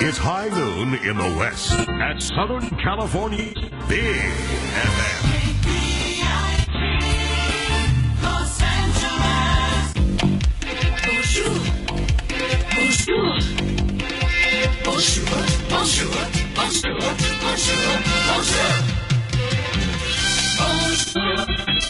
It's high noon in the West at Southern California's Big FM. Los Angeles. Bonjour. Bonjour. Bonjour. Bonjour. Bonjour. Bonjour. Bonjour. Bonjour.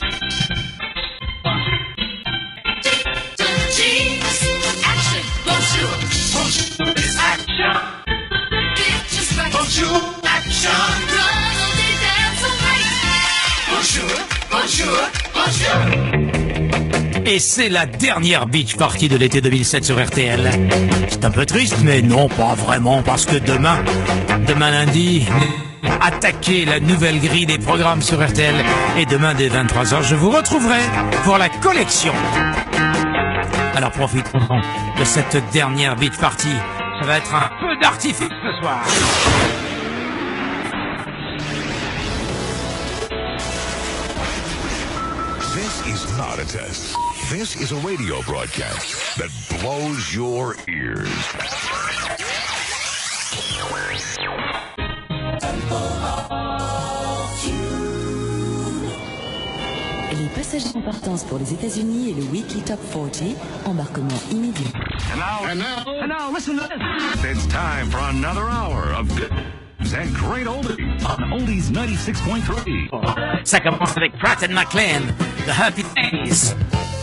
Cheese. Action. Bonjour. Bonjour. It's action. Get your stripes. Bonjour. Action. Run all day, dance all night. Bonjour. Bonjour. Bonjour. Et c'est la dernière beach party de l'été 2007 sur RTL. C'est un peu triste, mais non, pas vraiment, parce que demain lundi, attaquez la nouvelle grille des programmes sur RTL. Et demain, dès 23h, je vous retrouverai pour la collection. Alors profitons de cette dernière beach party. Ça va être un peu d'artifice ce soir. This is not a test. This is a radio broadcast that blows your ears. Les passagers en partance pour les États-Unis et le Weekly Top 40, embarquement immédiat. And now, listen to this. It's time for another hour of good and great oldies on Oldies 96.3. Ça commence avec Pratt & McLean, The Happy Days.